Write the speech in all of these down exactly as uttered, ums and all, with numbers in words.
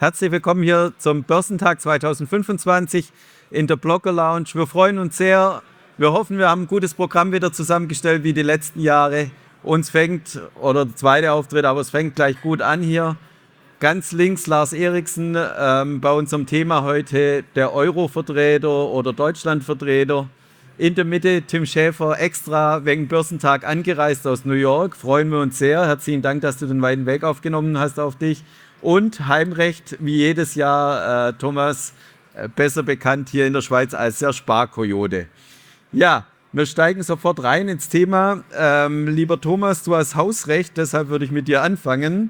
Herzlich willkommen hier zum Börsentag zweitausendfünfundzwanzig in der Blogger Lounge. Wir freuen uns sehr. Wir hoffen, wir haben ein gutes Programm wieder zusammengestellt wie die letzten Jahre. Uns fängt, oder der zweite Auftritt, aber es fängt gleich gut an hier. Ganz links Lars Eriksen ähm, bei unserem Thema heute der Euro-Vertreter oder Deutschland-Vertreter. In der Mitte Tim Schäfer, extra wegen Börsentag angereist aus New York. Freuen wir uns sehr. Herzlichen Dank, dass du den weiten Weg aufgenommen hast auf dich. Und Heimrecht, wie jedes Jahr, äh, Thomas, äh, besser bekannt hier in der Schweiz als der Sparkoyote. Ja, wir steigen sofort rein ins Thema. Ähm, lieber Thomas, du hast Hausrecht, deshalb würde ich mit dir anfangen.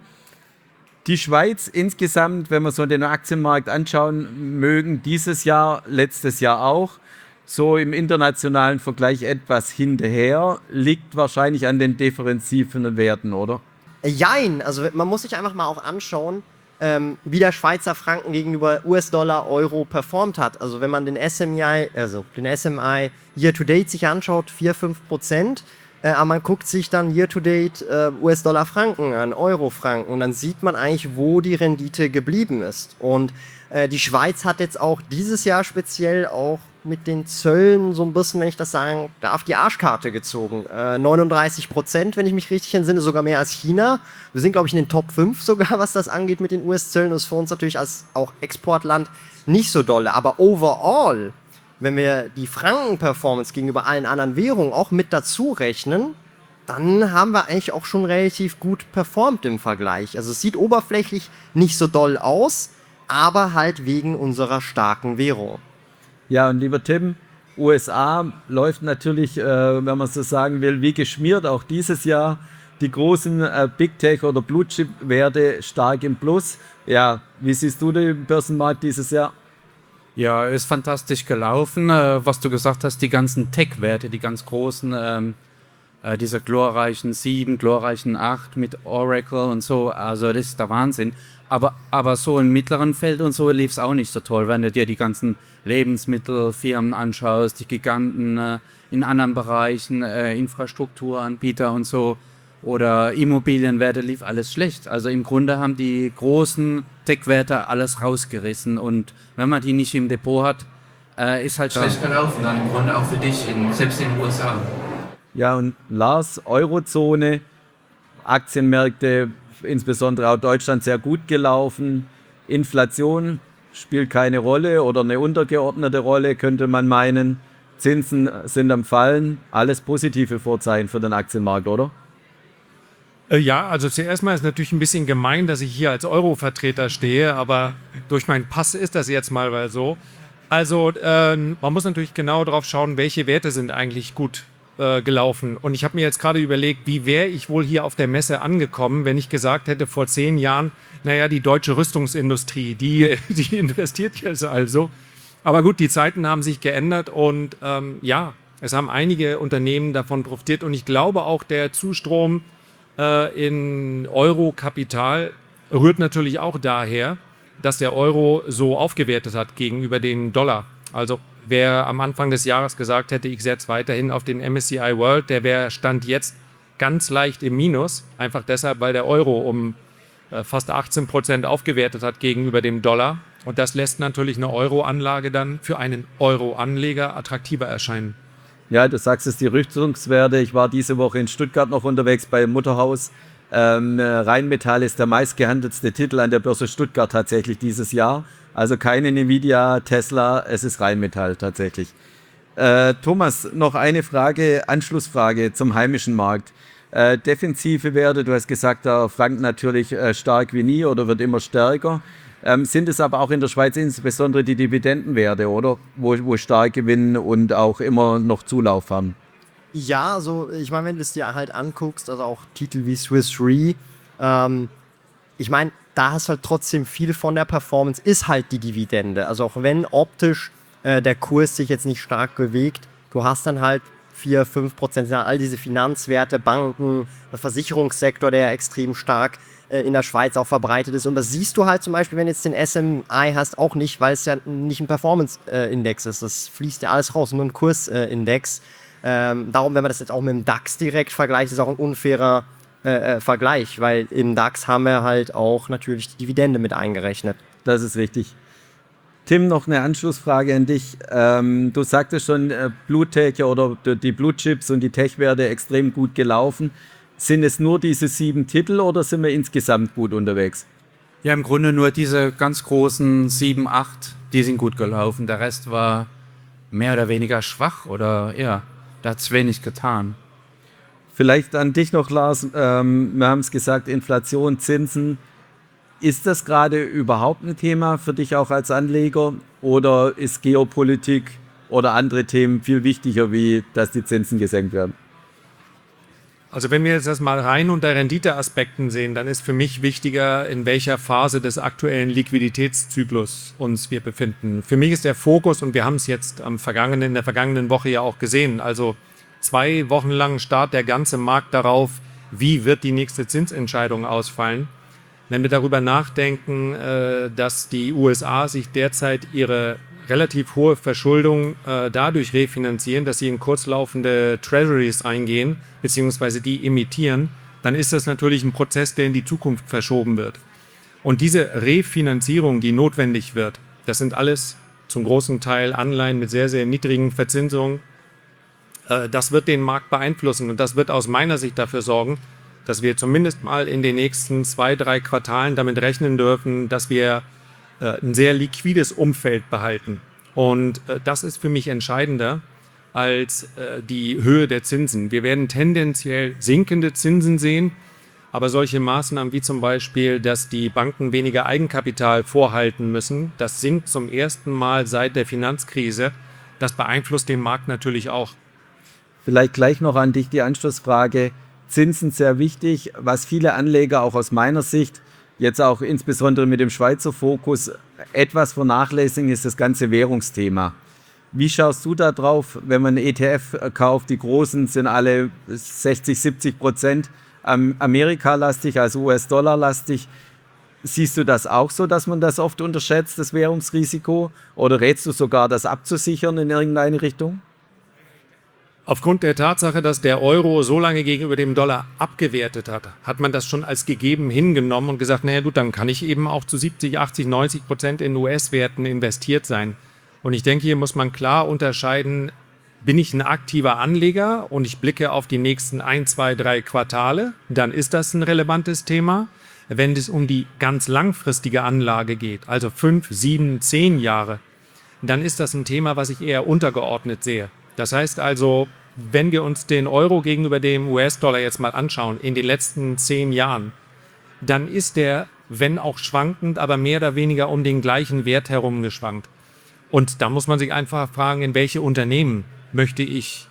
Die Schweiz insgesamt, wenn wir so den Aktienmarkt anschauen mögen, dieses Jahr, letztes Jahr auch, so im internationalen Vergleich etwas hinterher, liegt wahrscheinlich an den differenzierenden Werten, oder? Jein, also man muss sich einfach mal auch anschauen, ähm, wie der Schweizer Franken gegenüber U S-Dollar, Euro performt hat. Also wenn man den S M I, also den S M I Year-to-Date sich anschaut, vier bis fünf Prozent, äh, aber man guckt sich dann Year-to-Date äh, U S-Dollar-Franken an, Euro-Franken, und dann sieht man eigentlich, wo die Rendite geblieben ist. Und äh, die Schweiz hat jetzt auch dieses Jahr speziell auch mit den Zöllen so ein bisschen, wenn ich das sagen darf, die Arschkarte gezogen. Äh, neununddreißig Prozent, wenn ich mich richtig entsinne, sogar mehr als China. Wir sind, glaube ich, in den Top fünf sogar, was das angeht mit den U S-Zöllen. Das ist für uns natürlich als auch Exportland nicht so dolle. Aber overall, wenn wir die Franken-Performance gegenüber allen anderen Währungen auch mit dazu rechnen, dann haben wir eigentlich auch schon relativ gut performt im Vergleich. Also es sieht oberflächlich nicht so doll aus, aber halt wegen unserer starken Währung. Ja, und lieber Tim, U S A läuft natürlich, äh, wenn man so sagen will, wie geschmiert auch dieses Jahr. Die großen äh, Big Tech oder Blue Chip Werte stark im Plus. Ja, wie siehst du den Börsenmarkt dieses Jahr? Ja, ist fantastisch gelaufen. Äh, was du gesagt hast, die ganzen Tech-Werte, die ganz großen, ähm, äh, diese glorreichen sieben, glorreichen acht mit Oracle und so, also das ist der Wahnsinn. Aber, aber so im mittleren Feld und so lief es auch nicht so toll, wenn du dir die ganzen Lebensmittelfirmen anschaust, die Giganten äh, in anderen Bereichen, äh, Infrastrukturanbieter und so, oder Immobilienwerte, lief alles schlecht. Also im Grunde haben die großen Tech-Werte alles rausgerissen, und wenn man die nicht im Depot hat, äh, ist halt schlecht gelaufen, dann im Grunde auch für dich, in, selbst in den U S A. Ja, und Lars, Eurozone, Aktienmärkte, insbesondere auch Deutschland, sehr gut gelaufen. Inflation spielt keine Rolle oder eine untergeordnete Rolle, könnte man meinen. Zinsen sind am Fallen. Alles positive Vorzeichen für den Aktienmarkt, oder? Ja, also zuerst mal ist natürlich ein bisschen gemein, dass ich hier als Euro-Vertreter stehe, aber durch meinen Pass ist das jetzt mal so. Also äh, man muss natürlich genau drauf schauen, welche Werte sind eigentlich gut äh, gelaufen. Und ich habe mir jetzt gerade überlegt, wie wäre ich wohl hier auf der Messe angekommen, wenn ich gesagt hätte vor zehn Jahren, naja, die deutsche Rüstungsindustrie, die, die investiert jetzt also. Aber gut, die Zeiten haben sich geändert, und ähm, ja, es haben einige Unternehmen davon profitiert, und ich glaube auch, der Zustrom in Euro-Kapital rührt natürlich auch daher, dass der Euro so aufgewertet hat gegenüber den Dollar. Also wer am Anfang des Jahres gesagt hätte, ich setze weiterhin auf den M S C I World, der wäre Stand jetzt ganz leicht im Minus, einfach deshalb, weil der Euro um fast achtzehn Prozent aufgewertet hat gegenüber dem Dollar. Und das lässt natürlich eine Euro-Anlage dann für einen Euro-Anleger attraktiver erscheinen. Ja, du sagst es, die Rüstungswerte. Ich war diese Woche in Stuttgart noch unterwegs bei Mutterhaus. Ähm, Rheinmetall ist der meistgehandelste Titel an der Börse Stuttgart tatsächlich dieses Jahr. Also keine Nvidia, Tesla, es ist Rheinmetall tatsächlich. Äh, Thomas, noch eine Frage, Anschlussfrage zum heimischen Markt. Äh, defensive Werte, du hast gesagt, der Franken natürlich äh, stark wie nie oder wird immer stärker. Ähm, sind es aber auch in der Schweiz insbesondere die Dividendenwerte, oder? Wo, wo stark gewinnen und auch immer noch Zulauf haben. Ja, also ich meine, wenn du es dir halt anguckst, also auch Titel wie Swiss Re, ähm, ich meine, da hast halt trotzdem viel von der Performance, ist halt die Dividende. Also auch wenn optisch äh, der Kurs sich jetzt nicht stark bewegt, du hast dann halt vier, fünf Prozent, all diese Finanzwerte, Banken, der Versicherungssektor, der extrem stark in der Schweiz auch verbreitet ist. Und das siehst du halt zum Beispiel, wenn du jetzt den S M I hast, auch nicht, weil es ja nicht ein Performance-Index ist. Das fließt ja alles raus, nur ein Kursindex. Ähm, darum, wenn man das jetzt auch mit dem DAX direkt vergleicht, ist auch ein unfairer äh, Vergleich, weil im DAX haben wir halt auch natürlich die Dividende mit eingerechnet. Das ist richtig. Tim, noch eine Anschlussfrage an dich. Ähm, du sagtest schon, äh, Blue Tech oder die Blue Chips und die Tech-Werte extrem gut gelaufen. Sind es nur diese sieben Titel oder sind wir insgesamt gut unterwegs? Ja, im Grunde nur diese ganz großen sieben, acht, die sind gut gelaufen. Der Rest war mehr oder weniger schwach oder ja, da hat es wenig getan. Vielleicht an dich noch, Lars. Ähm, wir haben es gesagt, Inflation, Zinsen. Ist das gerade überhaupt ein Thema für dich auch als Anleger oder ist Geopolitik oder andere Themen viel wichtiger, wie dass die Zinsen gesenkt werden? Also wenn wir jetzt das mal rein unter Renditeaspekten sehen, dann ist für mich wichtiger, in welcher Phase des aktuellen Liquiditätszyklus uns wir befinden. Für mich ist der Fokus, und wir haben es jetzt am vergangenen, in der vergangenen Woche ja auch gesehen, also zwei Wochen lang starrt der ganze Markt darauf, wie wird die nächste Zinsentscheidung ausfallen. Wenn wir darüber nachdenken, äh, dass die U S A sich derzeit ihre relativ hohe Verschuldung äh, dadurch refinanzieren, dass sie in kurzlaufende Treasuries eingehen, beziehungsweise die emittieren, dann ist das natürlich ein Prozess, der in die Zukunft verschoben wird. Und diese Refinanzierung, die notwendig wird, das sind alles zum großen Teil Anleihen mit sehr, sehr niedrigen Verzinsungen. Äh, das wird den Markt beeinflussen und das wird aus meiner Sicht dafür sorgen, dass wir zumindest mal in den nächsten zwei, drei Quartalen damit rechnen dürfen, dass wir äh, ein sehr liquides Umfeld behalten. Und äh, das ist für mich entscheidender als äh, die Höhe der Zinsen. Wir werden tendenziell sinkende Zinsen sehen, aber solche Maßnahmen wie zum Beispiel, dass die Banken weniger Eigenkapital vorhalten müssen, das sinkt zum ersten Mal seit der Finanzkrise. Das beeinflusst den Markt natürlich auch. Vielleicht gleich noch an dich die Anschlussfrage. Zinsen sehr wichtig, was viele Anleger auch aus meiner Sicht, jetzt auch insbesondere mit dem Schweizer Fokus, etwas vernachlässigen, ist das ganze Währungsthema. Wie schaust du da drauf, wenn man E T F kauft? Die großen sind alle sechzig, siebzig Prozent Amerika-lastig, also U S-Dollar-lastig. Siehst du das auch so, dass man das oft unterschätzt, das Währungsrisiko? Oder rätst du sogar, das abzusichern in irgendeine Richtung? Aufgrund der Tatsache, dass der Euro so lange gegenüber dem Dollar abgewertet hat, hat man das schon als gegeben hingenommen und gesagt, naja gut, dann kann ich eben auch zu siebzig, achtzig, neunzig Prozent in U S-Werten investiert sein. Und ich denke, hier muss man klar unterscheiden, bin ich ein aktiver Anleger und ich blicke auf die nächsten ein, zwei, drei Quartale, dann ist das ein relevantes Thema. Wenn es um die ganz langfristige Anlage geht, also fünf, sieben, zehn Jahre, dann ist das ein Thema, was ich eher untergeordnet sehe. Das heißt also, wenn wir uns den Euro gegenüber dem U S-Dollar jetzt mal anschauen, in den letzten zehn Jahren, dann ist der, wenn auch schwankend, aber mehr oder weniger um den gleichen Wert herum geschwankt. Und da muss man sich einfach fragen, in welche Unternehmen möchte ich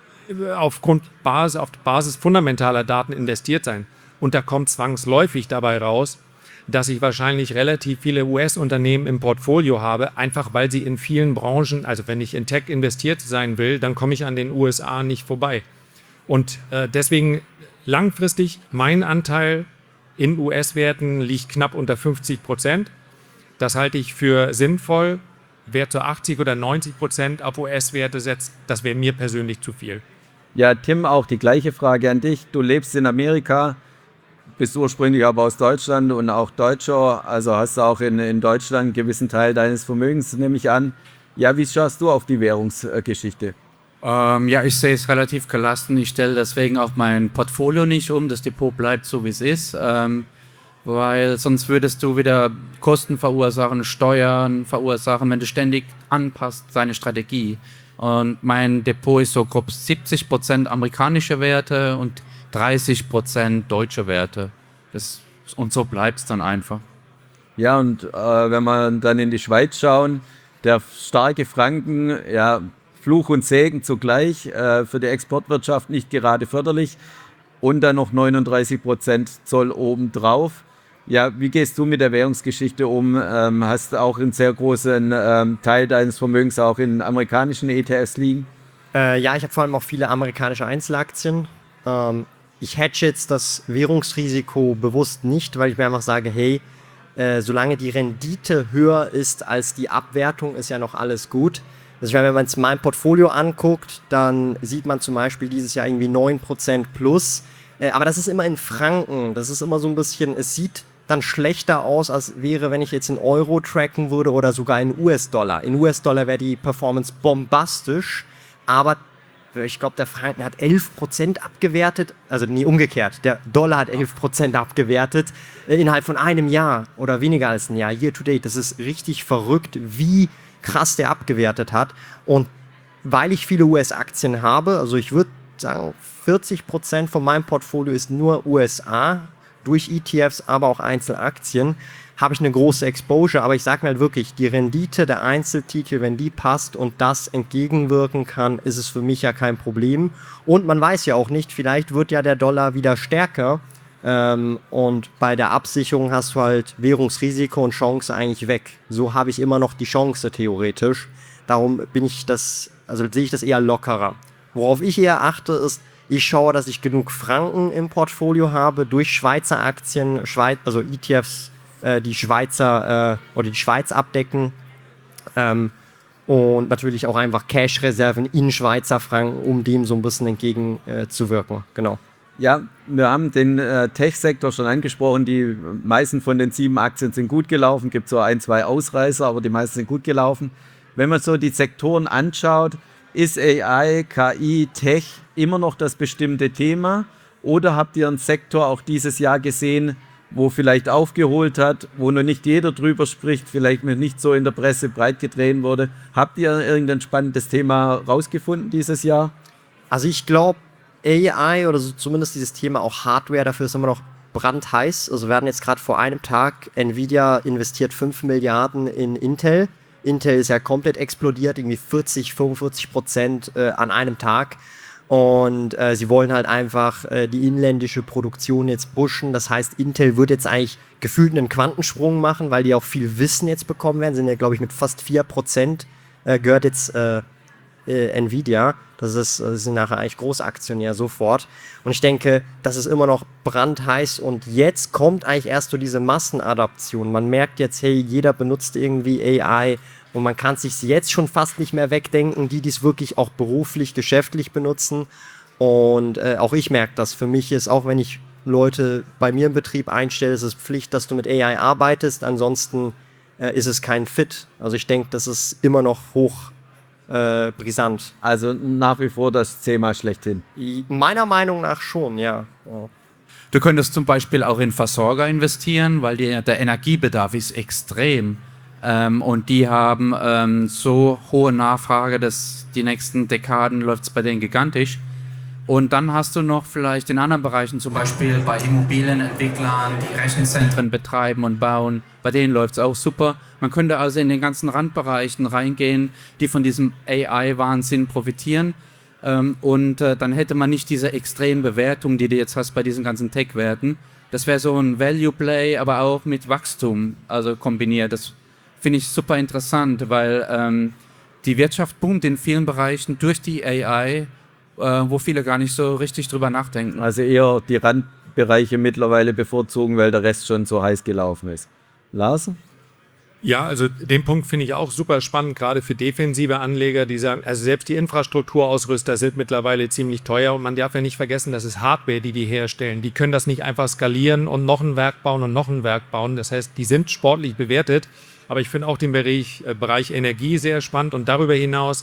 aufgrund Basis, auf Basis fundamentaler Daten investiert sein. Und da kommt zwangsläufig dabei raus, dass ich wahrscheinlich relativ viele U S-Unternehmen im Portfolio habe, einfach weil sie in vielen Branchen, also wenn ich in Tech investiert sein will, dann komme ich an den U S A nicht vorbei. Und äh, deswegen langfristig, mein Anteil in U S-Werten liegt knapp unter fünfzig Prozent. Das halte ich für sinnvoll. Wer zu achtzig oder neunzig Prozent auf U S-Werte setzt, das wäre mir persönlich zu viel. Ja, Tim, auch die gleiche Frage an dich. Du lebst in Amerika, bist ursprünglich aber aus Deutschland und auch Deutscher, also hast du auch in, in Deutschland einen gewissen Teil deines Vermögens, nehme ich an. Ja, wie schaust du auf die Währungsgeschichte? Ähm, ja, ich sehe es relativ gelassen. Ich stelle deswegen auch mein Portfolio nicht um. Das Depot bleibt so, wie es ist. Ähm, weil sonst würdest du wieder Kosten verursachen, Steuern verursachen, wenn du ständig anpasst, seine Strategie. Und mein Depot ist so grob siebzig Prozent amerikanische Werte und dreißig Prozent deutsche Werte. Das, und so bleibt es dann einfach. Ja, und äh, wenn wir dann in die Schweiz schauen, der starke Franken, ja, Fluch und Segen zugleich, äh, für die Exportwirtschaft nicht gerade förderlich. Und dann noch neununddreißig Prozent Zoll obendrauf. Ja, wie gehst du mit der Währungsgeschichte um? Ähm, hast auch einen sehr großen ähm, Teil deines Vermögens auch in amerikanischen E T Fs liegen? Äh, ja, ich habe vor allem auch viele amerikanische Einzelaktien. Ähm, ich hedge jetzt das Währungsrisiko bewusst nicht, weil ich mir einfach sage, hey, äh, solange die Rendite höher ist als die Abwertung, ist ja noch alles gut. Also wenn man sich mein Portfolio anguckt, dann sieht man zum Beispiel dieses Jahr irgendwie neun Prozent plus. Äh, aber das ist immer in Franken. Das ist immer so ein bisschen, es sieht dann schlechter aus, als wäre, wenn ich jetzt in Euro tracken würde oder sogar in U S-Dollar. In U S-Dollar wäre die Performance bombastisch, aber ich glaube, der Franken hat elf Prozent abgewertet, also nie umgekehrt, der Dollar hat elf Prozent abgewertet äh, innerhalb von einem Jahr oder weniger als ein Jahr, year to date. Das ist richtig verrückt, wie krass der abgewertet hat. Und weil ich viele U S-Aktien habe, also ich würde sagen, vierzig Prozent von meinem Portfolio ist nur U S A, durch E T Fs, aber auch Einzelaktien, habe ich eine große Exposure, aber ich sage mir halt wirklich, die Rendite der Einzeltitel, wenn die passt und das entgegenwirken kann, ist es für mich ja kein Problem. Und man weiß ja auch nicht, vielleicht wird ja der Dollar wieder stärker ähm, und bei der Absicherung hast du halt Währungsrisiko und Chance eigentlich weg. So habe ich immer noch die Chance theoretisch. Darum bin ich das, also sehe ich das eher lockerer. Worauf ich eher achte, ist, ich schaue, dass ich genug Franken im Portfolio habe durch Schweizer Aktien, Schweiz, also E T Fs, äh, die Schweizer äh, oder die Schweiz abdecken. Ähm, und natürlich auch einfach Cash-Reserven in Schweizer Franken, um dem so ein bisschen entgegenzuwirken. Äh, genau. Ja, wir haben den äh, Tech-Sektor schon angesprochen. Die meisten von den sieben Aktien sind gut gelaufen. Es gibt so ein, zwei Ausreißer, aber die meisten sind gut gelaufen. Wenn man so die Sektoren anschaut, ist A I, K I, Tech immer noch das bestimmte Thema? Oder habt ihr einen Sektor auch dieses Jahr gesehen, wo vielleicht aufgeholt hat, wo noch nicht jeder drüber spricht, vielleicht nicht so in der Presse breit getreten wurde? Habt ihr irgendein spannendes Thema rausgefunden dieses Jahr? Also ich glaube, A I oder so zumindest dieses Thema auch Hardware, dafür ist immer noch brandheiß. Also wir hatten jetzt gerade vor einem Tag, Nvidia investiert fünf Milliarden in Intel. Intel ist ja komplett explodiert, irgendwie vierzig, fünfundvierzig Prozent äh, an einem Tag. Und äh, sie wollen halt einfach äh, die inländische Produktion jetzt pushen. Das heißt, Intel wird jetzt eigentlich gefühlt einen Quantensprung machen, weil die auch viel Wissen jetzt bekommen werden. Sind ja, glaube ich, mit fast vier Prozent äh, gehört jetzt äh, äh, Nvidia. Das ist, das sind nachher eigentlich Großaktionär sofort. Und ich denke, das ist immer noch brandheiß. Und jetzt kommt eigentlich erst so diese Massenadaption. Man merkt jetzt, hey, jeder benutzt irgendwie A I. Und man kann es sich jetzt schon fast nicht mehr wegdenken, die dies wirklich auch beruflich, geschäftlich benutzen. Und äh, auch ich merke das. Für mich ist, auch wenn ich Leute bei mir im Betrieb einstelle, ist es Pflicht, dass du mit A I arbeitest. Ansonsten äh, ist es kein Fit. Also ich denke, das ist immer noch hoch äh, brisant. Also nach wie vor das Thema schlechthin. Meiner Meinung nach schon, ja. Ja. Du könntest zum Beispiel auch in Versorger investieren, weil die, der Energiebedarf ist extrem. Ähm, und die haben ähm, so hohe Nachfrage, dass die nächsten Dekaden läuft es bei denen gigantisch. Und dann hast du noch vielleicht in anderen Bereichen, zum Beispiel bei Immobilienentwicklern, die Rechenzentren betreiben und bauen, bei denen läuft es auch super. Man könnte also in den ganzen Randbereichen reingehen, die von diesem A I-Wahnsinn profitieren. Ähm, und äh, dann hätte man nicht diese extremen Bewertungen, die du jetzt hast bei diesen ganzen Tech-Werten. Das wäre so ein Value-Play, aber auch mit Wachstum, also kombiniert. Das finde ich super interessant, weil ähm, die Wirtschaft boomt in vielen Bereichen durch die A I, äh, wo viele gar nicht so richtig drüber nachdenken. Also eher die Randbereiche mittlerweile bevorzugen, weil der Rest schon so heiß gelaufen ist. Lars? Ja, also den Punkt finde ich auch super spannend, gerade für defensive Anleger, die sagen, also selbst die Infrastrukturausrüster sind mittlerweile ziemlich teuer und man darf ja nicht vergessen, das ist Hardware, die die herstellen. Die können das nicht einfach skalieren und noch ein Werk bauen und noch ein Werk bauen. Das heißt, die sind sportlich bewertet. Aber ich finde auch den Bereich, äh, Bereich Energie sehr spannend und darüber hinaus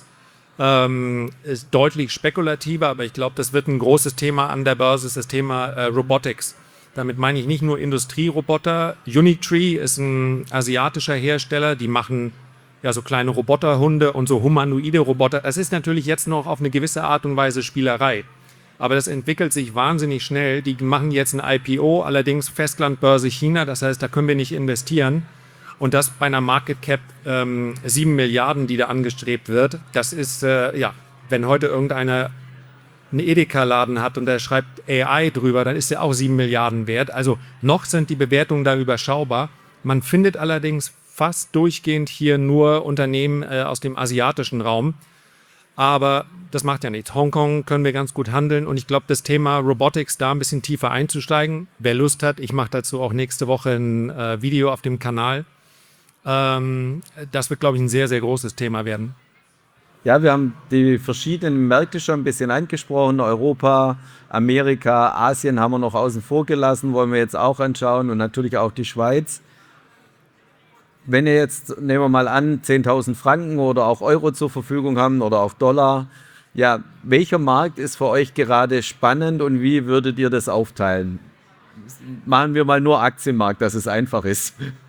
ähm, ist deutlich spekulativer, aber ich glaube, das wird ein großes Thema an der Börse, ist das Thema äh, Robotics. Damit meine ich nicht nur Industrieroboter. Unitree ist ein asiatischer Hersteller, die machen ja so kleine Roboterhunde und so humanoide Roboter. Das ist natürlich jetzt noch auf eine gewisse Art und Weise Spielerei. Aber das entwickelt sich wahnsinnig schnell. Die machen jetzt ein I P O, allerdings Festlandbörse China, das heißt, da können wir nicht investieren. Und das bei einer Market Cap ähm, sieben Milliarden, die da angestrebt wird. Das ist, äh, ja, wenn heute irgendeiner einen Edeka-Laden hat und der schreibt A I drüber, dann ist der auch sieben Milliarden wert. Also noch sind die Bewertungen da überschaubar. Man findet allerdings fast durchgehend hier nur Unternehmen äh, aus dem asiatischen Raum. Aber das macht ja nichts. Hongkong können wir ganz gut handeln. Und ich glaube, das Thema Robotics, da ein bisschen tiefer einzusteigen, wer Lust hat, ich mache dazu auch nächste Woche ein äh, Video auf dem Kanal. Das wird, glaube ich, ein sehr, sehr großes Thema werden. Ja, wir haben die verschiedenen Märkte schon ein bisschen angesprochen. Europa, Amerika, Asien haben wir noch außen vor gelassen, wollen wir jetzt auch anschauen und natürlich auch die Schweiz. Wenn ihr jetzt, nehmen wir mal an, zehntausend Franken oder auch Euro zur Verfügung haben oder auch Dollar, ja, welcher Markt ist für euch gerade spannend und wie würdet ihr das aufteilen? Machen wir mal nur Aktienmarkt, dass es einfach ist.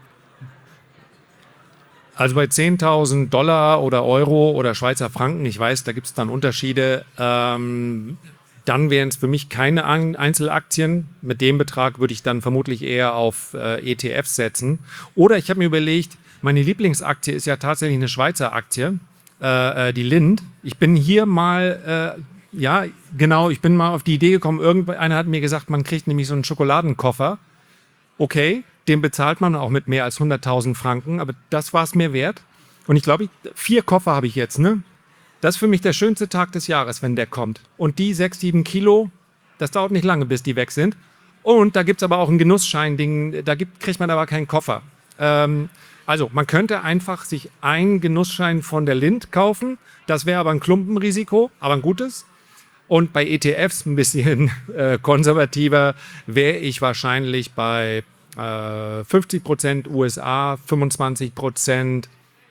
Also bei zehntausend Dollar oder Euro oder Schweizer Franken, ich weiß, da gibt es dann Unterschiede, ähm, dann wären es für mich keine An- Einzelaktien. Mit dem Betrag würde ich dann vermutlich eher auf äh, E T Fs setzen. Oder ich habe mir überlegt, meine Lieblingsaktie ist ja tatsächlich eine Schweizer Aktie, äh, äh, die Lind. Ich bin hier mal, äh, ja genau, ich bin mal auf die Idee gekommen, irgendeiner hat mir gesagt, man kriegt nämlich so einen Schokoladenkoffer. Okay, den bezahlt man auch mit mehr als hunderttausend Franken, aber das war es mir wert. Und ich glaube, vier Koffer habe ich jetzt, ne? Das ist für mich der schönste Tag des Jahres, wenn der kommt. Und die sechs, sieben Kilo, das dauert nicht lange, bis die weg sind. Und da gibt es aber auch ein Genussschein-Ding, da gibt, kriegt man aber keinen Koffer. Ähm, also man könnte einfach sich einen Genussschein von der Lind kaufen. Das wäre aber ein Klumpenrisiko, aber ein gutes. Und bei E T Fs ein bisschen äh, konservativer wäre ich wahrscheinlich bei äh, fünfzig Prozent U S A, fünfundzwanzig Prozent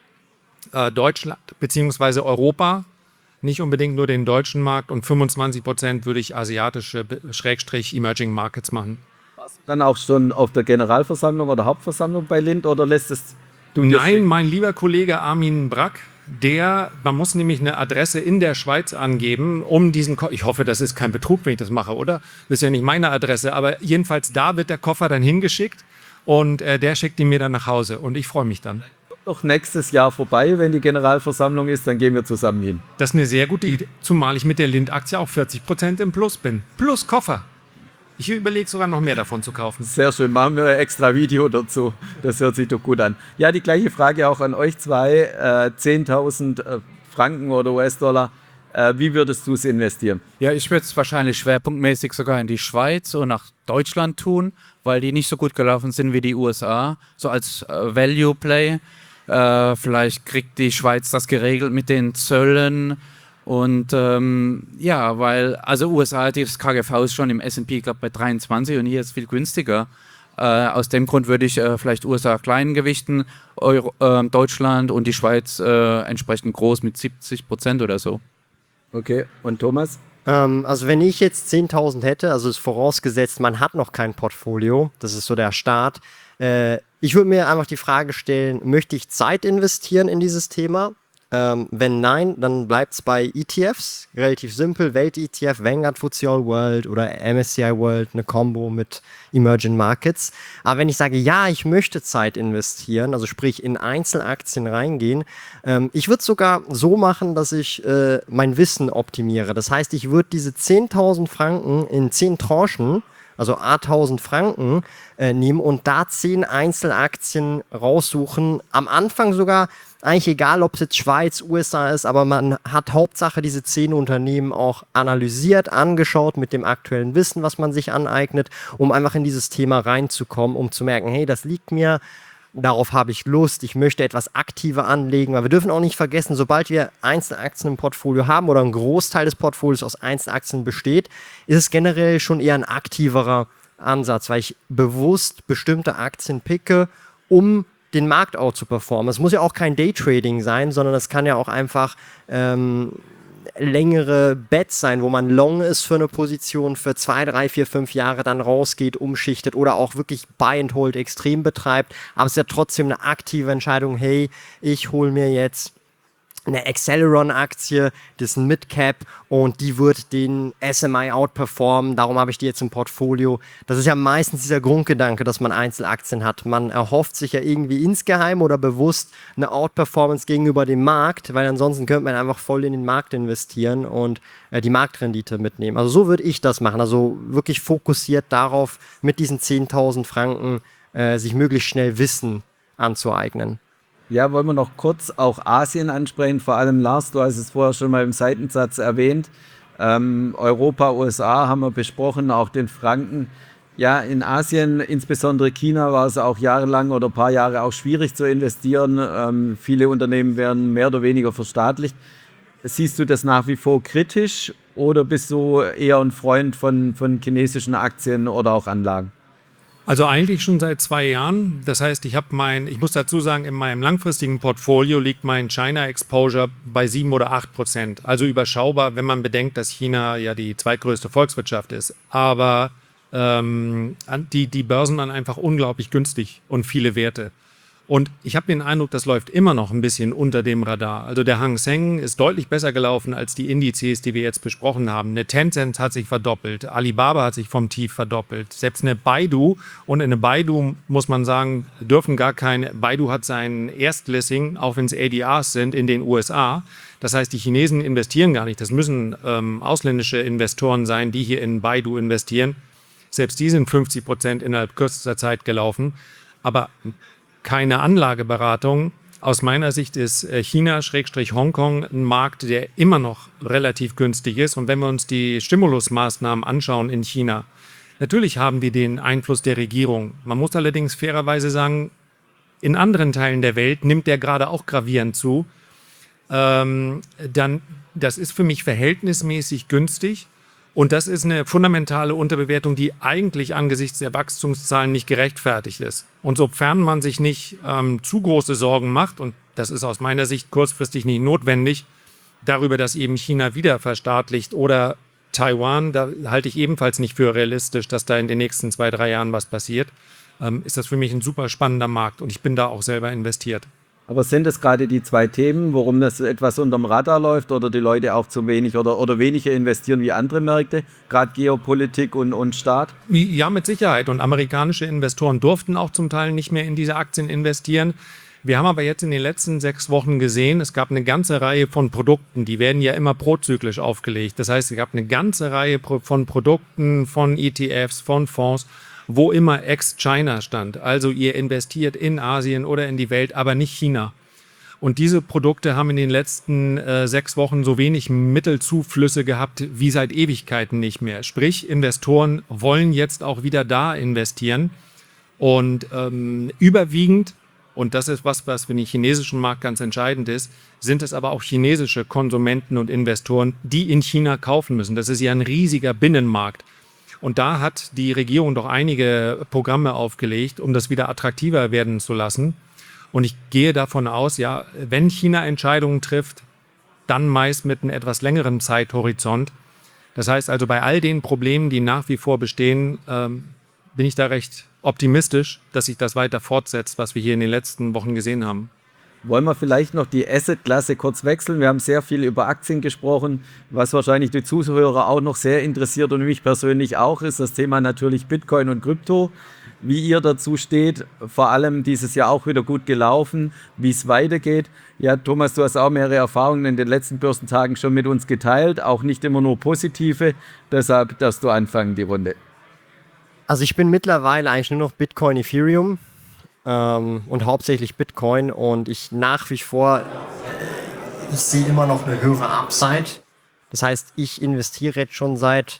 äh, Deutschland bzw. Europa. Nicht unbedingt nur den deutschen Markt und fünfundzwanzig Prozent würde ich asiatische Schrägstrich Emerging Markets machen. Dann auch schon auf der Generalversammlung oder Hauptversammlung bei Lind oder lässt es du dir Nein, schicken? mein lieber Kollege Armin Brack, der, man muss nämlich eine Adresse in der Schweiz angeben, um diesen Koffer, ich hoffe, das ist kein Betrug, wenn ich das mache, oder? Das ist ja nicht meine Adresse, aber jedenfalls da wird der Koffer dann hingeschickt und äh, der schickt ihn mir dann nach Hause und ich freue mich dann. Doch nächstes Jahr vorbei, wenn die Generalversammlung ist, dann gehen wir zusammen hin. Das ist eine sehr gute Idee, zumal ich mit der Lind-Aktie auch vierzig Prozent im Plus bin. Plus Koffer. Ich überlege sogar noch mehr davon zu kaufen. Sehr schön, machen wir ein extra Video dazu. Das hört sich doch gut an. Ja, die gleiche Frage auch an euch zwei. Äh, zehntausend äh, Franken oder U S-Dollar. Äh, wie würdest du es investieren? Ja, ich würde es wahrscheinlich schwerpunktmäßig sogar in die Schweiz und nach Deutschland tun, weil die nicht so gut gelaufen sind wie die U S A. So als äh, Value Play. Äh, vielleicht kriegt die Schweiz das geregelt mit den Zöllen. Und ähm, ja, weil, also U S A, das K G V ist schon im S und P, glaube bei dreiundzwanzig und hier ist es viel günstiger. Äh, aus dem Grund würde ich äh, vielleicht U S A kleinen gewichten, Euro, äh, Deutschland und die Schweiz äh, entsprechend groß mit siebzig Prozent oder so. Okay, und Thomas? Ähm, also wenn ich jetzt zehntausend hätte, also ist vorausgesetzt, man hat noch kein Portfolio, das ist so der Start. Äh, ich würde mir einfach die Frage stellen, möchte ich Zeit investieren in dieses Thema? Ähm, wenn nein, dann bleibt es bei E T Fs, relativ simpel, Welt-E T F, Vanguard F T S E All World oder M S C I World, eine Combo mit Emerging Markets. Aber wenn ich sage, ja, ich möchte Zeit investieren, also sprich in Einzelaktien reingehen, ähm, ich würde es sogar so machen, dass ich äh, mein Wissen optimiere. Das heißt, ich würde diese zehntausend Franken in zehn Tranchen, also tausend Franken, äh, nehmen und da zehn Einzelaktien raussuchen. Am Anfang sogar, eigentlich egal, ob es jetzt Schweiz, U S A ist, aber man hat Hauptsache diese zehn Unternehmen auch analysiert, angeschaut mit dem aktuellen Wissen, was man sich aneignet, um einfach in dieses Thema reinzukommen, um zu merken, hey, das liegt mir, darauf habe ich Lust, ich möchte etwas aktiver anlegen, weil wir dürfen auch nicht vergessen, sobald wir Einzelaktien im Portfolio haben oder ein Großteil des Portfolios aus Einzelaktien besteht, ist es generell schon eher ein aktiverer Ansatz, weil ich bewusst bestimmte Aktien picke, um den Markt auch zu performen. Es muss ja auch kein Daytrading sein, sondern es kann ja auch einfach ähm, längere Bets sein, wo man long ist für eine Position für zwei, drei, vier, fünf Jahre dann rausgeht, umschichtet oder auch wirklich Buy and Hold extrem betreibt. Aber es ist ja trotzdem eine aktive Entscheidung, hey, ich hole mir jetzt eine Acceleron-Aktie, das ist ein Mid-Cap und die wird den S M I outperformen, darum habe ich die jetzt im Portfolio. Das ist ja meistens dieser Grundgedanke, dass man Einzelaktien hat. Man erhofft sich ja irgendwie insgeheim oder bewusst eine Outperformance gegenüber dem Markt, weil ansonsten könnte man einfach voll in den Markt investieren und äh, die Marktrendite mitnehmen. Also so würde ich das machen, also wirklich fokussiert darauf, mit diesen zehntausend Franken äh, sich möglichst schnell Wissen anzueignen. Ja, wollen wir noch kurz auch Asien ansprechen, vor allem Lars, du hast es vorher schon mal im Seitensatz erwähnt. Ähm, Europa, U S A haben wir besprochen, auch den Franken. Ja, in Asien, insbesondere China, war es auch jahrelang oder ein paar Jahre auch schwierig zu investieren. Ähm, viele Unternehmen werden mehr oder weniger verstaatlicht. siehst du das nach wie vor kritisch oder bist du eher ein Freund von, von chinesischen Aktien oder auch Anlagen? Also eigentlich schon seit zwei Jahren. Das heißt, ich habe mein, ich muss dazu sagen, in meinem langfristigen Portfolio liegt mein China Exposure bei sieben oder acht Prozent. Also überschaubar, wenn man bedenkt, dass China ja die zweitgrößte Volkswirtschaft ist. Aber ähm, die, die Börsen waren einfach unglaublich günstig und viele Werte. Und ich habe den Eindruck, das läuft immer noch ein bisschen unter dem Radar. Also der Hang Seng ist deutlich besser gelaufen als die Indizes, die wir jetzt besprochen haben. Eine Tencent hat sich verdoppelt, Alibaba hat sich vom Tief verdoppelt. Selbst eine Baidu, und eine Baidu, muss man sagen, dürfen gar keine, Baidu hat sein Erstlisting, auch wenn es A D Rs sind, in den U S A. Das heißt, die Chinesen investieren gar nicht. Das müssen ähm, ausländische Investoren sein, die hier in Baidu investieren. Selbst die sind fünfzig Prozent innerhalb kürzester Zeit gelaufen. Aber keine Anlageberatung. Aus meiner Sicht ist China-Hongkong ein Markt, der immer noch relativ günstig ist. Und wenn wir uns die Stimulusmaßnahmen anschauen in China, natürlich haben die den Einfluss der Regierung. Man muss allerdings fairerweise sagen, in anderen Teilen der Welt nimmt der gerade auch gravierend zu. Ähm, dann, das ist für mich verhältnismäßig günstig. Und das ist eine fundamentale Unterbewertung, die eigentlich angesichts der Wachstumszahlen nicht gerechtfertigt ist. Und sofern man sich nicht ähm, zu große Sorgen macht, und das ist aus meiner Sicht kurzfristig nicht notwendig, darüber, dass eben China wieder verstaatlicht oder Taiwan, da halte ich ebenfalls nicht für realistisch, dass da in den nächsten zwei, drei Jahren was passiert, ähm, ist das für mich ein super spannender Markt und ich bin da auch selber investiert. Aber sind es gerade die zwei Themen, warum das etwas unterm Radar läuft oder die Leute auch zu wenig oder, oder weniger investieren wie andere Märkte, gerade Geopolitik und, und Staat? Ja, mit Sicherheit. Und amerikanische Investoren durften auch zum Teil nicht mehr in diese Aktien investieren. Wir haben aber jetzt in den letzten sechs Wochen gesehen, es gab eine ganze Reihe von Produkten, die werden ja immer prozyklisch aufgelegt. Das heißt, es gab eine ganze Reihe von Produkten, von E T Fs, von Fonds, wo immer ex-China stand. Also ihr investiert in Asien oder in die Welt, aber nicht China. Und diese Produkte haben in den letzten äh, sechs Wochen so wenig Mittelzuflüsse gehabt wie seit Ewigkeiten nicht mehr. Sprich, Investoren wollen jetzt auch wieder da investieren. Und ähm, überwiegend, und das ist was, was für den chinesischen Markt ganz entscheidend ist, sind es aber auch chinesische Konsumenten und Investoren, die in China kaufen müssen. Das ist ja ein riesiger Binnenmarkt. Und da hat die Regierung doch einige Programme aufgelegt, um das wieder attraktiver werden zu lassen. Und ich gehe davon aus, ja, wenn China Entscheidungen trifft, dann meist mit einem etwas längeren Zeithorizont. Das heißt also, bei all den Problemen, die nach wie vor bestehen, ähm, bin ich da recht optimistisch, dass sich das weiter fortsetzt, was wir hier in den letzten Wochen gesehen haben. Wollen wir vielleicht noch die Asset-Klasse kurz wechseln? Wir haben sehr viel über Aktien gesprochen, was wahrscheinlich die Zuhörer auch noch sehr interessiert und mich persönlich auch, ist das Thema natürlich Bitcoin und Krypto. Wie ihr dazu steht, vor allem dieses Jahr auch wieder gut gelaufen, wie es weitergeht. Ja, Thomas, du hast auch mehrere Erfahrungen in den letzten Börsentagen schon mit uns geteilt, auch nicht immer nur positive, deshalb darfst du anfangen, die Runde. Also ich bin mittlerweile eigentlich nur noch Bitcoin, Ethereum. Ähm, und hauptsächlich Bitcoin und ich nach wie vor, ich sehe immer noch eine höhere Upside. Das heißt, ich investiere jetzt schon seit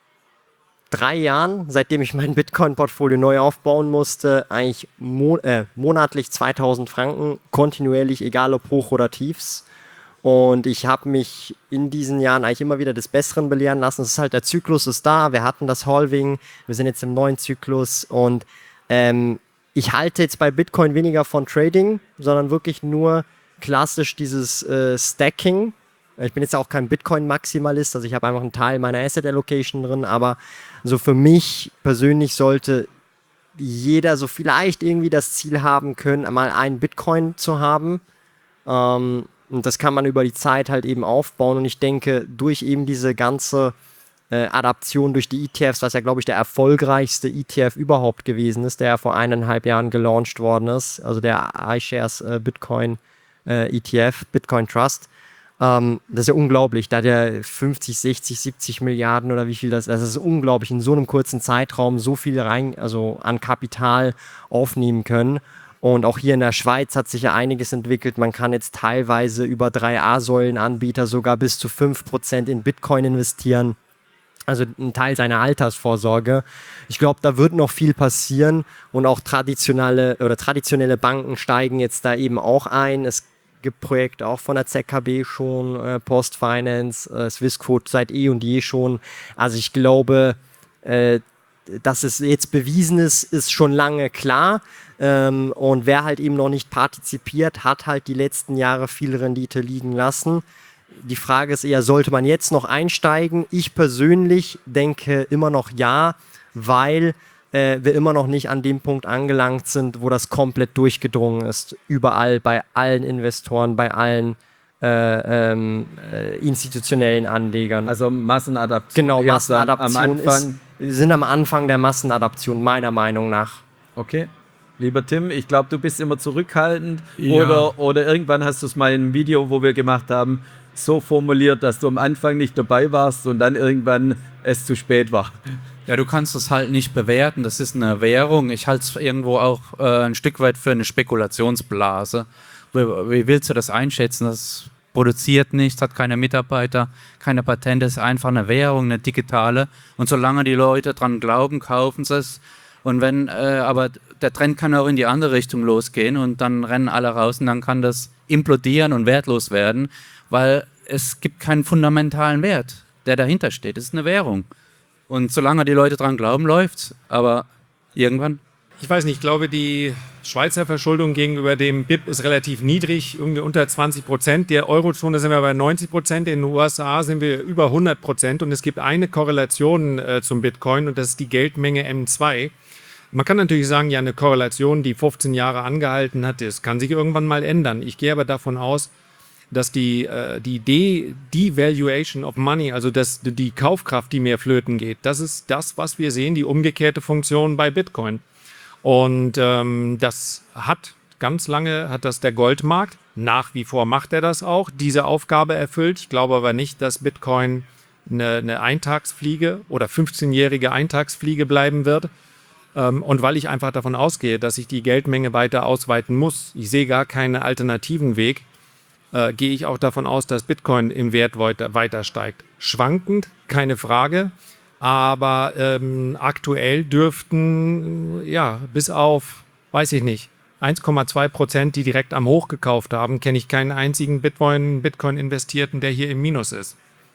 drei Jahren, seitdem ich mein Bitcoin-Portfolio neu aufbauen musste, eigentlich mo- äh, monatlich zweitausend Franken, kontinuierlich, egal ob Hoch- oder Tiefs. Und ich habe mich in diesen Jahren eigentlich immer wieder des Besseren belehren lassen. Es ist halt, der Zyklus ist da, wir hatten das Halving, wir sind jetzt im neuen Zyklus und ähm, ich halte jetzt bei Bitcoin weniger von Trading, sondern wirklich nur klassisch dieses äh, Stacking. Ich bin jetzt auch kein Bitcoin-Maximalist, also ich habe einfach einen Teil meiner Asset Allocation drin, aber so für mich persönlich sollte jeder so vielleicht irgendwie das Ziel haben können, einmal einen Bitcoin zu haben. Ähm, und das kann man über die Zeit halt eben aufbauen und ich denke, durch eben diese ganze Äh, Adaption durch die E T Fs, was ja, glaube ich, der erfolgreichste E T F überhaupt gewesen ist, der ja vor eineinhalb Jahren gelauncht worden ist, also der iShares äh, Bitcoin äh, E T F, Bitcoin Trust. Ähm, das ist ja unglaublich, da hat er fünfzig, sechzig, siebzig Milliarden oder wie viel das ist, das ist unglaublich, in so einem kurzen Zeitraum so viel rein, also an Kapital aufnehmen können. Und auch hier in der Schweiz hat sich ja einiges entwickelt. Man kann jetzt teilweise über drei A-Säulen-Anbieter sogar bis zu fünf Prozent in Bitcoin investieren. Also ein Teil seiner Altersvorsorge. Ich glaube, da wird noch viel passieren und auch traditionelle oder traditionelle Banken steigen jetzt da eben auch ein. Es gibt Projekte auch von der Z K B schon, äh, Postfinance, äh, Swissquote seit eh und je schon. Also ich glaube, äh, dass es jetzt bewiesen ist, ist schon lange klar. Ähm, und wer halt eben noch nicht partizipiert, hat halt die letzten Jahre viel Rendite liegen lassen. Die Frage ist eher, sollte man jetzt noch einsteigen? Ich persönlich denke immer noch ja, weil äh, wir immer noch nicht an dem Punkt angelangt sind, wo das komplett durchgedrungen ist. Überall, bei allen Investoren, bei allen äh, ähm, äh, institutionellen Anlegern. Also Massenadaption. Genau, erst am- Massenadaption am Anfang. ist, wir sind am Anfang der Massenadaption, meiner Meinung nach. Okay. Lieber Tim, ich glaube, du bist immer zurückhaltend Ja. oder, oder irgendwann hast du es mal in einem Video, wo wir gemacht haben, so formuliert, dass du am Anfang nicht dabei warst und dann irgendwann es zu spät war. Ja, du kannst es halt nicht bewerten, das ist eine Währung. Ich halte es irgendwo auch äh, ein Stück weit für eine Spekulationsblase. Wie, wie willst du das einschätzen? Das produziert nichts, hat keine Mitarbeiter, keine Patente, ist einfach eine Währung, eine digitale. Und solange die Leute dran glauben, kaufen sie es. Und wenn, äh, aber der Trend kann auch in die andere Richtung losgehen und dann rennen alle raus und dann kann das implodieren und wertlos werden, weil es gibt keinen fundamentalen Wert, der dahinter steht. Es ist eine Währung. Und solange die Leute dran glauben, läuft's. Aber irgendwann. Ich weiß nicht, ich glaube, die Schweizer Verschuldung gegenüber dem B I P ist relativ niedrig, irgendwie unter zwanzig Prozent. Der Eurozone sind wir bei neunzig Prozent, in den U S A sind wir über hundert Prozent und es gibt eine Korrelation äh, zum Bitcoin und das ist die Geldmenge M zwei. Man kann natürlich sagen, ja, eine Korrelation, die fünfzehn Jahre angehalten hat, das kann sich irgendwann mal ändern. Ich gehe aber davon aus, dass die, äh, die De Devaluation of Money, also das, die Kaufkraft, die mehr flöten geht, das ist das, was wir sehen, die umgekehrte Funktion bei Bitcoin. Und ähm, das hat ganz lange, hat das der Goldmarkt, nach wie vor macht er das auch, diese Aufgabe erfüllt. Ich glaube aber nicht, dass Bitcoin eine, eine Eintagsfliege oder fünfzehnjährige Eintagsfliege bleiben wird. Ähm, und weil ich einfach davon ausgehe, dass ich die Geldmenge weiter ausweiten muss, ich sehe gar keinen alternativen Weg, äh, gehe ich auch davon aus, dass Bitcoin im Wert weiter, weiter steigt. Schwankend, keine Frage. Aber ähm, aktuell dürften, ja, bis auf, weiß ich nicht, eins Komma zwei Prozent, die direkt am Hoch gekauft haben, kenne ich keinen einzigen Bitcoin, Bitcoin-Investierten, der hier im Minus ist.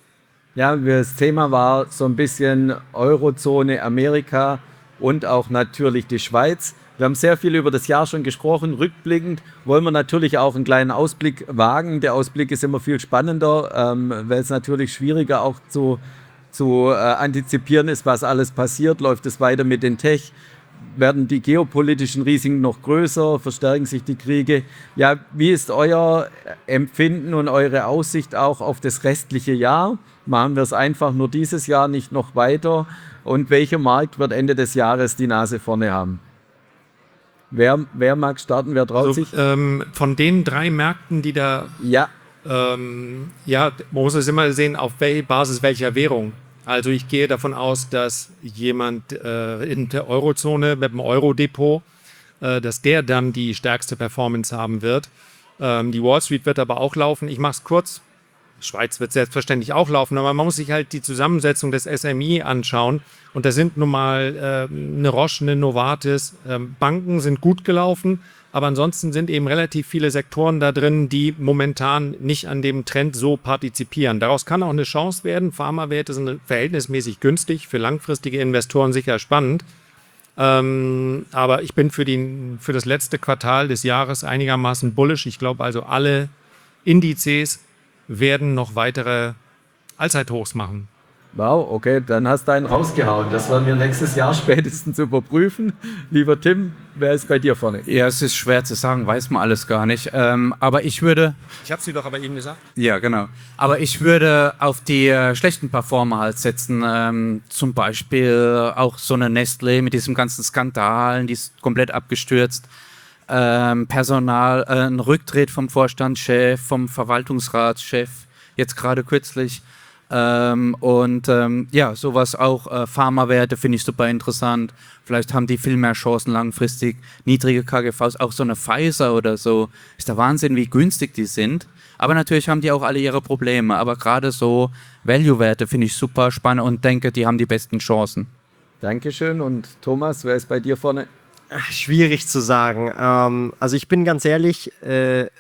Ja, das Thema war so ein bisschen Eurozone, Amerika und auch natürlich die Schweiz. Wir haben sehr viel über das Jahr schon gesprochen. Rückblickend wollen wir natürlich auch einen kleinen Ausblick wagen. Der Ausblick ist immer viel spannender, ähm, weil es natürlich schwieriger auch zu zu äh, antizipieren ist, was alles passiert. Läuft es weiter mit den Tech? Werden die geopolitischen Risiken noch größer? Verstärken sich die Kriege? Ja, wie ist euer Empfinden und eure Aussicht auch auf das restliche Jahr? Machen wir es einfach nur dieses Jahr, nicht noch weiter? Und welcher Markt wird Ende des Jahres die Nase vorne haben? Wer, wer mag starten? Wer traut Also, sich? ähm, von den drei Märkten, die da, Ja, ähm, ja, man muss es immer sehen, auf welche Basis welcher Währung. Also ich gehe davon aus, dass jemand äh, in der Eurozone mit dem Euro-Depot, äh, dass der dann die stärkste Performance haben wird. Ähm, die Wall Street wird aber auch laufen. Ich mache es kurz. Schweiz wird selbstverständlich auch laufen, aber man muss sich halt die Zusammensetzung des S M I anschauen. Und da sind nun mal äh, eine Roche, eine Novartis. Ähm, Banken sind gut gelaufen, aber ansonsten sind eben relativ viele Sektoren da drin, die momentan nicht an dem Trend so partizipieren. Daraus kann auch eine Chance werden. Pharmawerte sind verhältnismäßig günstig, für langfristige Investoren sicher spannend. Ähm, aber ich bin für, die, für das letzte Quartal des Jahres einigermaßen bullish. Ich glaube also, alle Indizes werden noch weitere Allzeithochs machen. wow, okay, dann hast du einen rausgehauen. Das werden wir nächstes Jahr spätestens überprüfen. Lieber Tim, wer ist bei dir vorne? Ja, es ist schwer zu sagen, weiß man alles gar nicht. Ähm, aber ich würde, Ich habe es dir doch aber eben gesagt. ja genau, aber ich würde auf die äh, schlechten Performer halt setzen. Ähm, zum Beispiel auch so eine Nestlé mit diesem ganzen Skandalen, die ist komplett abgestürzt. Ähm, Personal, äh, ein Rücktritt vom Vorstandschef, vom Verwaltungsratschef, jetzt gerade kürzlich. Ähm, und ähm, ja, sowas auch, äh, Pharmawerte finde ich super interessant. Vielleicht haben die viel mehr Chancen langfristig. Niedrige K G Vs, auch so eine Pfizer oder so. Ist der Wahnsinn, wie günstig die sind. Aber natürlich haben die auch alle ihre Probleme. Aber gerade so Value-Werte finde ich super spannend und denke, die haben die besten Chancen. Dankeschön. Und Thomas, wer ist bei dir vorne? Schwierig zu sagen. Ähm, also ich bin ganz ehrlich, äh,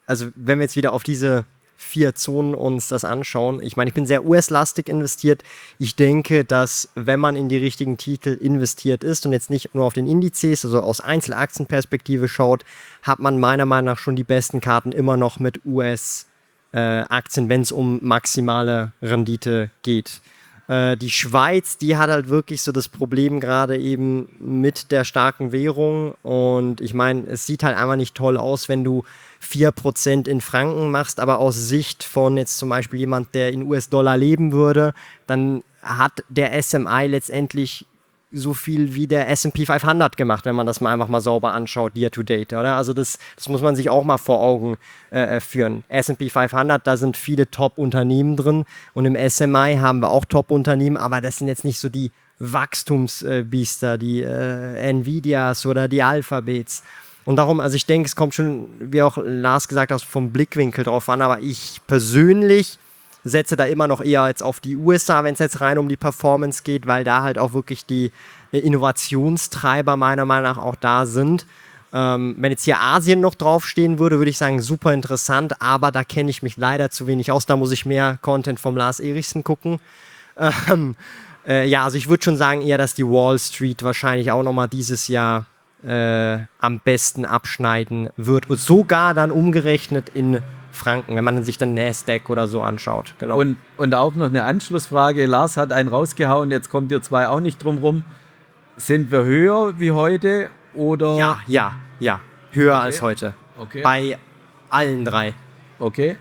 also wenn wir jetzt wieder auf diese vier Zonen uns das anschauen, ich meine, ich bin sehr U S-lastig investiert. Ich denke, dass wenn man in die richtigen Titel investiert ist und jetzt nicht nur auf den Indizes, also aus Einzelaktienperspektive schaut, hat man meiner Meinung nach schon die besten Karten immer noch mit U S-Aktien, wenn es um maximale Rendite geht. Die Schweiz, die hat halt wirklich so das Problem gerade eben mit der starken Währung und ich meine, es sieht halt einfach nicht toll aus, wenn du vier Prozent in Franken machst, aber aus Sicht von jetzt zum Beispiel jemand, der in U S-Dollar leben würde, dann hat der S M I letztendlich so viel wie der S and P fünfhundert gemacht, wenn man das mal einfach mal sauber anschaut, year to date, oder? Also das, das muss man sich auch mal vor Augen äh, führen. S and P fünfhundert, da sind viele Top-Unternehmen drin und im S M I haben wir auch Top-Unternehmen, aber das sind jetzt nicht so die Wachstumsbiester, die äh, Nvidias oder die Alphabets. Und darum, also ich denke, es kommt schon, wie auch Lars gesagt hat, vom Blickwinkel drauf an, aber ich persönlich setze da immer noch eher jetzt auf die U S A, wenn es jetzt rein um die Performance geht, weil da halt auch wirklich die Innovationstreiber meiner Meinung nach auch da sind. Ähm, wenn jetzt hier Asien noch draufstehen würde, würde ich sagen, super interessant, aber da kenne ich mich leider zu wenig aus. Da muss ich mehr Content vom Lars Erichsen gucken. Ähm, äh, ja, also ich würde schon sagen eher, dass die Wall Street wahrscheinlich auch nochmal dieses Jahr äh, am besten abschneiden wird. Und sogar dann umgerechnet in Franken, wenn man sich dann Nasdaq oder so anschaut. Genau. Und, und auch noch eine Anschlussfrage. Lars hat einen rausgehauen, jetzt kommt ihr zwei auch nicht drum rum. Sind wir höher wie heute oder? Ja, ja, ja. Höher Okay. als heute. Okay. Bei allen drei. Okay.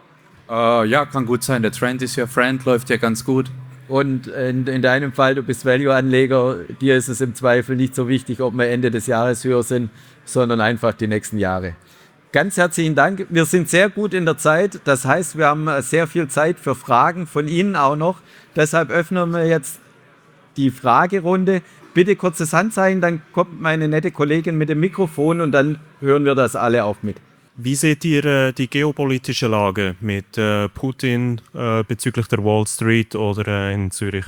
Äh, ja, kann gut sein. Der Trend is your friend, läuft ja ganz gut. Und in, in deinem Fall, du bist Value-Anleger, dir ist es im Zweifel nicht so wichtig, ob wir Ende des Jahres höher sind, sondern einfach die nächsten Jahre. Ganz herzlichen Dank. Wir sind sehr gut in der Zeit. Das heißt, wir haben sehr viel Zeit für Fragen von Ihnen auch noch. Deshalb öffnen wir jetzt die Fragerunde. Bitte kurzes Handzeichen, dann kommt meine nette Kollegin mit dem Mikrofon und dann hören wir das alle auch mit. Wie seht ihr äh, die geopolitische Lage mit äh, Putin äh, bezüglich der Wall Street oder äh, in Zürich?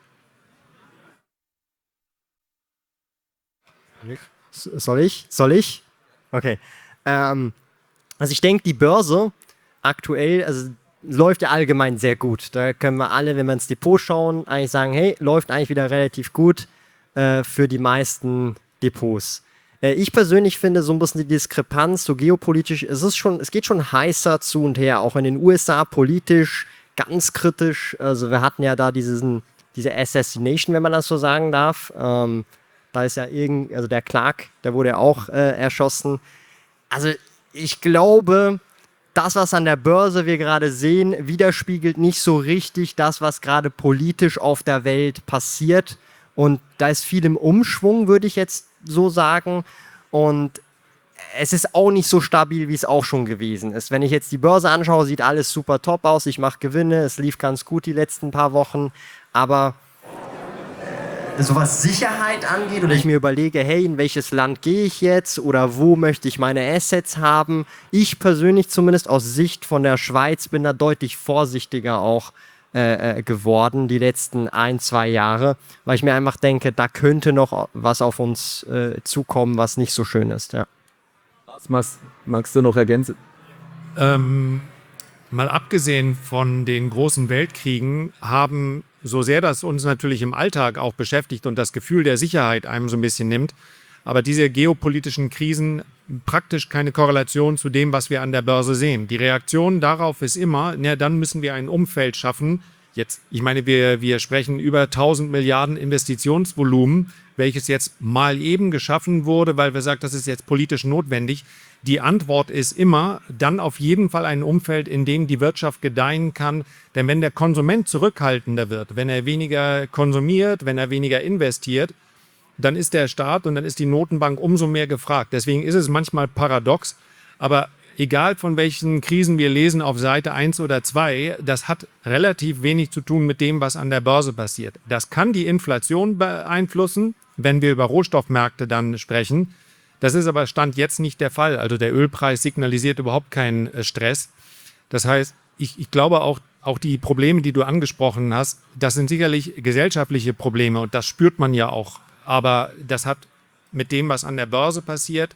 Soll ich? Soll ich? Okay. Ähm, also ich denke, die Börse aktuell, also läuft ja allgemein sehr gut. Da können wir alle, wenn wir ins Depot schauen, eigentlich sagen, hey, läuft eigentlich wieder relativ gut äh, für die meisten Depots. Äh, ich persönlich finde so ein bisschen die Diskrepanz, so geopolitisch, es ist schon, es geht schon heißer zu und her, auch in den U S A politisch, ganz kritisch. Also wir hatten ja da diesen, diese Assassination, wenn man das so sagen darf. Ähm, da ist ja irgend, also der Clark, der wurde ja auch äh, erschossen. Also ich glaube, das, was an der Börse wir gerade sehen, widerspiegelt nicht so richtig das, was gerade politisch auf der Welt passiert. Und da ist viel im Umschwung, würde ich jetzt so sagen. Und es ist auch nicht so stabil, wie es auch schon gewesen ist. Wenn ich jetzt die Börse anschaue, sieht alles super top aus. Ich mache Gewinne, es lief ganz gut die letzten paar Wochen. Aber so was Sicherheit angeht oder ich mir überlege, hey, in welches Land gehe ich jetzt oder wo möchte ich meine Assets haben. Ich persönlich zumindest aus Sicht von der Schweiz bin da deutlich vorsichtiger auch äh, geworden die letzten ein, zwei Jahre, weil ich mir einfach denke, da könnte noch was auf uns äh, zukommen, was nicht so schön ist. Ja. Was magst, magst du noch ergänzen? Ähm, mal abgesehen von den großen Weltkriegen haben, so sehr das uns natürlich im Alltag auch beschäftigt und das Gefühl der Sicherheit einem so ein bisschen nimmt, aber diese geopolitischen Krisen praktisch keine Korrelation zu dem, was wir an der Börse sehen. Die Reaktion darauf ist immer, na, dann müssen wir ein Umfeld schaffen. Jetzt, ich meine, wir, wir sprechen über tausend Milliarden Investitionsvolumen, welches jetzt mal eben geschaffen wurde, weil wir sagen, das ist jetzt politisch notwendig. Die Antwort ist immer, dann auf jeden Fall ein Umfeld, in dem die Wirtschaft gedeihen kann. Denn wenn der Konsument zurückhaltender wird, wenn er weniger konsumiert, wenn er weniger investiert, dann ist der Staat und dann ist die Notenbank umso mehr gefragt. Deswegen ist es manchmal paradox, aber egal von welchen Krisen wir lesen auf Seite eins oder zwei, das hat relativ wenig zu tun mit dem, was an der Börse passiert. Das kann die Inflation beeinflussen, wenn wir über Rohstoffmärkte dann sprechen. Das ist aber Stand jetzt nicht der Fall. Also der Ölpreis signalisiert überhaupt keinen Stress. Das heißt, ich, ich glaube auch, auch die Probleme, die du angesprochen hast, das sind sicherlich gesellschaftliche Probleme und das spürt man ja auch. Aber das hat mit dem, was an der Börse passiert,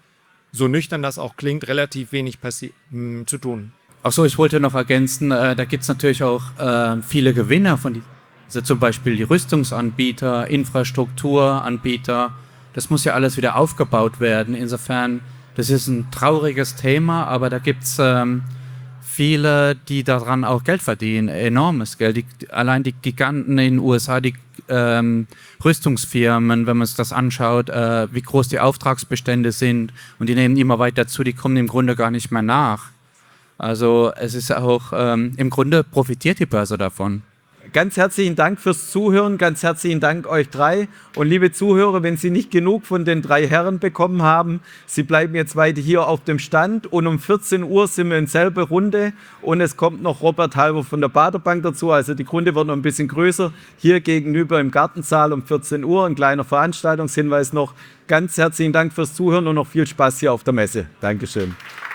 so nüchtern das auch klingt, relativ wenig passi- mh, zu tun. Ach so, ich wollte noch ergänzen, äh, da gibt es natürlich auch äh, viele Gewinner von die, also zum Beispiel die Rüstungsanbieter, Infrastrukturanbieter. Das muss ja alles wieder aufgebaut werden. Insofern, das ist ein trauriges Thema, aber da gibt es ähm, viele, die daran auch Geld verdienen, enormes Geld. Die, allein die Giganten in den U S A, die ähm, Rüstungsfirmen, wenn man sich das anschaut, äh, wie groß die Auftragsbestände sind und die nehmen immer weiter zu, die kommen im Grunde gar nicht mehr nach. Also es ist auch, ähm, im Grunde profitiert die Börse davon. Ganz herzlichen Dank fürs Zuhören, ganz herzlichen Dank euch drei. Und liebe Zuhörer, wenn Sie nicht genug von den drei Herren bekommen haben, Sie bleiben jetzt weiter hier auf dem Stand und um vierzehn Uhr sind wir in selbe Runde und es kommt noch Robert Halber von der Baader Bank dazu, also die Runde wird noch ein bisschen größer. Hier gegenüber im Gartensaal um vierzehn Uhr, ein kleiner Veranstaltungshinweis noch. Ganz herzlichen Dank fürs Zuhören und noch viel Spaß hier auf der Messe. Dankeschön.